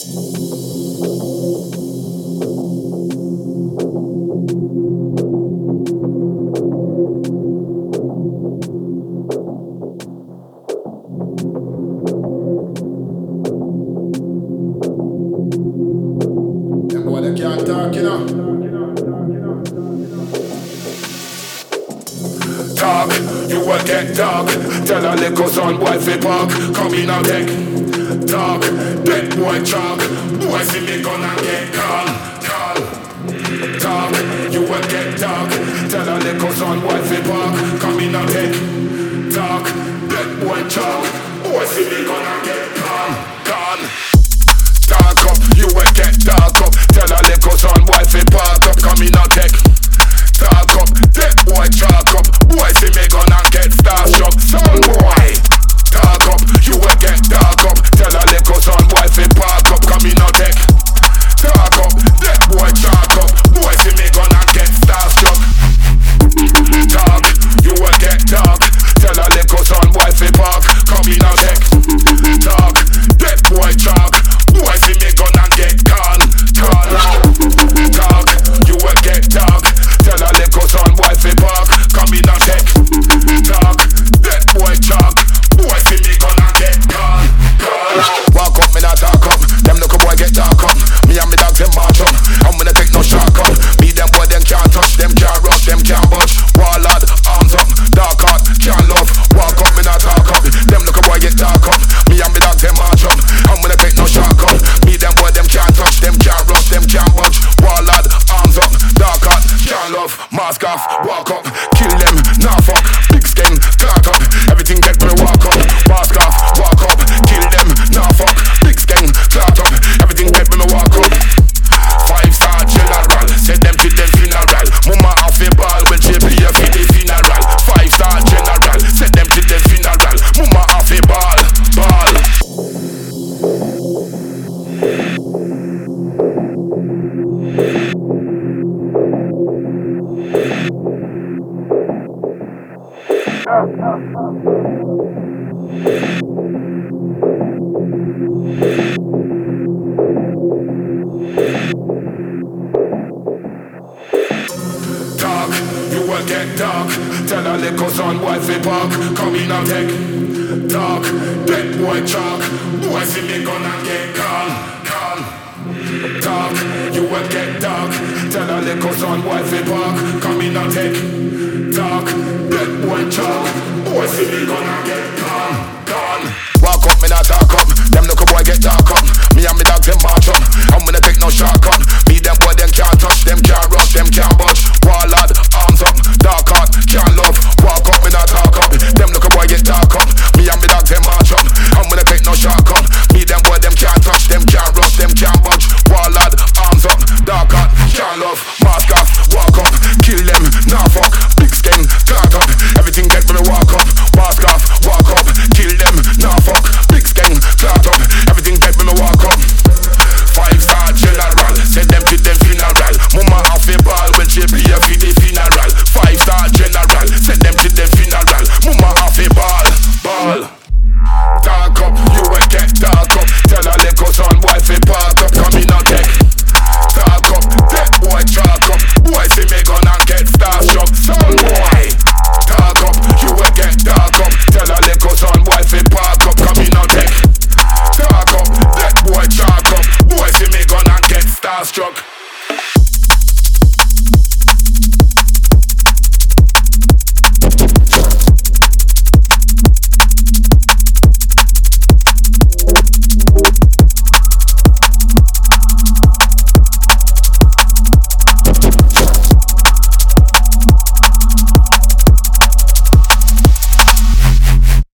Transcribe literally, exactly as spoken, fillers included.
Them boy they can't talk, you know. Talk, you will get dark. Tell a little son boy fi park. Come in and take talk. Dead boy chalk. Boy see me gonna get calm, calm. Talk, you will get dark. Tell a little son boy fi park. Come in and take talk. Dead boy chalk. Boy see me gonna get calm, calm. Dark up, you will get dark up. Tell a little son boy fi park up. Come in and take talk up. Dead boy chalk up. Boy see me gonna get starstruck. Son boy talk up, you will get dark up. Tell a little son boy fi park up. Come in and take talk up. Dead boy chalk up. Boy see me gonna get starstruck. Talk, you will get dark. Tell a little son boy fi park. Come in and take talk. Dead boy chalk. Boy see me gonna get calm, calm. Talk, you will get dark. Tell a little son boy fi park. Come in and take talk. Dead boy chalk. Boy see me gonna get calm, calm. Walk up, me not talk up. Them little boy get dark up. Me and me dogs them march up. I'm gonna take no shortcut. Me them boy them can't touch. Them can't rush. Them can't budge. Warlord, arms up. Dark heart, can't love. Walk up, me not talk up. Them little boy get dark up. Me and me dogs them march up. I'm gonna take no shortcut. Me them boy them can't touch. Them can't rush. Them can't budge. Warlord, arms up. Dark heart, can't love. Mask off, walk up. Kill them, nah fuck. Big skin, clock up. Everything get me walk up. Mask off, walk up. Kill them, nah fuck. Big skin, clock up. Everything get me walk up. Five star general, send them to them funeral. Mama off a ball, well she pay for the funeral. Five star general, send them to them funeral. Mama off a ball, ball. Talk, you will get dark. Tell a little son boy fi park. Come in and take talk. Dead boy chalk. Boy see me gonna get calm, calm. Talk, you will get dark. Tell a little son boy fi park. Come in and take talk. Dead boy chalk. Boy see me gonna get calm, calm. Walk up, me not talk up. Them little boy get dark up. Me and me dogs them march up. I'm gonna take no shortcut. Me them boy them can't touch. Them can't rush. Them can't budge. Warlord, arms up. Dark heart, can't love. Walk up, me not talk up. Them little boy get dark up. Me and me dogs them march up. I'm gonna take no shortcut. Me them boy them can't touch. Them can't rush. Them can't budge. Warlord, arms up. Dark heart, can't love. Mask off, walk up. Kill them, nah fuck. Big skin, clock up. Everything get me walk up. Mask off, walk up. Kill them, nah fuck. Big skin, clock up. Everything get me walk up. Five star general, send them to them funeral. Mama off a ball, when she pay for the funeral. Five star general, send them to them funeral. Mama off a ball, ball. Dark up, you will get dark up. Tell a little son boy fi park up. Come in and take talk up. Dead boy chalk up. Boy see me gonna get starstruck. Son boy talk up, you will get dark up. Tell a little son boy fi park up. Come in and take talk up. Dead boy chalk up. Boy see me gonna get starstruck.